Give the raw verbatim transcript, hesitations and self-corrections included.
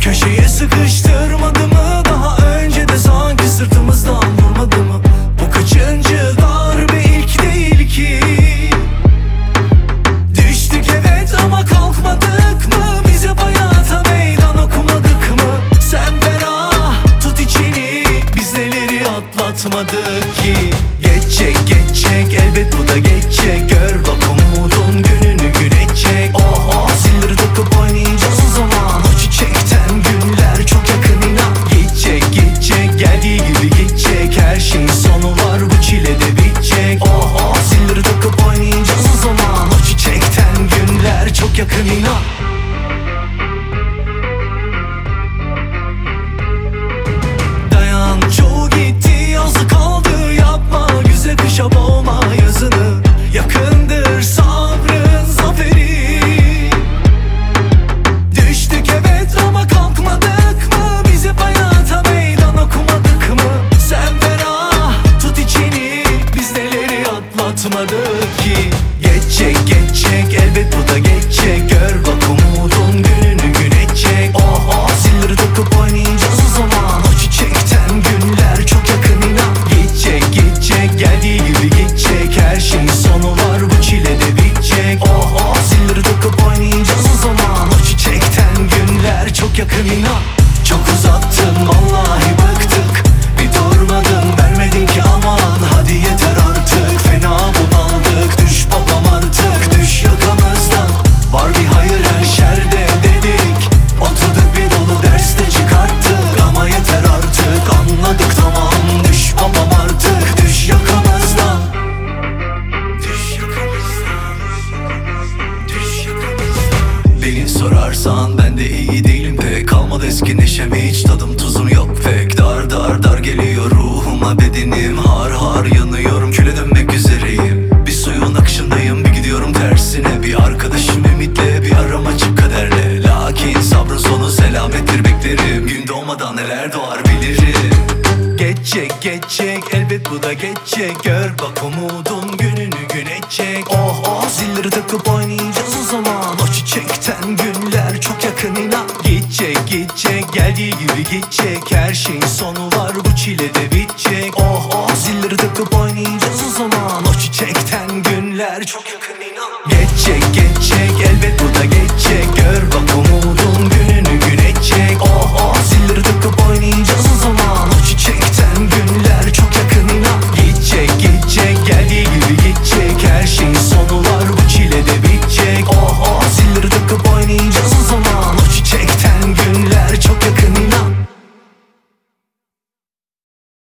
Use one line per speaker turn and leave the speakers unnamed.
Köşeye sıkıştırmadı mı? Daha önce de sanki sırtımızdan vurmadı mı? Bu kaçıncı darbe, ilk değil ki. Düştük evet ama kalkmadık mı? Biz hep hayata meydan okumadık mı? Sen ferah tut içini, biz neleri atlatmadık ki. Geçecek geçecek elbet bu da geçecek. Gör bak umudun gününü gün edecek. Oh oh zilleri takıp oynayacağız o zaman. O çiçekten günler çok yakın inan. Gidecek gidecek geldiği gibi gidecek. Her şeyin sonu var, bu çile de bitecek. Oh oh zilleri takıp oynayacağız o zaman. O çiçekten günler çok yakın inan. Dayan çoğu gitti, yazı kaldı, yapma güze kışa boğma yazını. Yakındır sabrın zaferi. Düştük evet ama kalkmadık mı? Biz hep hayata meydan okumadık mı? Sen ferah tut içini, biz neleri atlatmadık ki. Geçecek geçecek elbet bu da geçecek. Gör bak umudun gününü gün edecek. Oh oh zilleri takıp oynayacağız o zaman. O çiçekten günler çok yakın inan. Gidecek gidecek geldiği gibi gidecek. Her şeyin sonu var, bu çile de bitecek. Oh oh zilleri takıp oynayacağız o zaman. O çiçekten günler çok yakın inan. Çok uzattın vallahi bıktık, bir durmadın vermedin ki aman. Hadi yeter artık, fena bunaldık. Düş babam artık, düş yakamızdan. Var bir hayır her şerde dedik. Oturduk bir dolu derste çıkarttık. Ama yeter artık, anladık tamam. Düş babam artık, düş yakamızdan. Düş yakamızdan. Düş yakamızdan. Beni sorarsan ben de iyi değilim pek. Kalmadı eski neşem, hiç tadım tuzum yok pek. Dar dar dar geliyor ruhuma bedenim. Har har yanıyorum, küle dönmek üzereyim. Bir suyun akışındayım, bir gidiyorum tersine. Bir arkadaşım ümitle, bir aram açık kaderle. Lakin sabrın sonu selamettir beklerim. Gün doğmadan neler doğar bilirim. Geçecek geçecek elbet bu da geçecek. Gör bak umudun gününü gün edecek. Oh oh zilleri takıp oynayacağız o zaman. O çiçekten günler çok yakın inan. Gidecek gidecek geldiği gibi gidecek. Her şeyin sonu var, bu çile de bitecek. Oh oh zilleri takıp oynayacağız o zaman. O çiçekten günler çok yakın inan. Geçecek geçecek elbet bu da geçecek. Gör bak umudun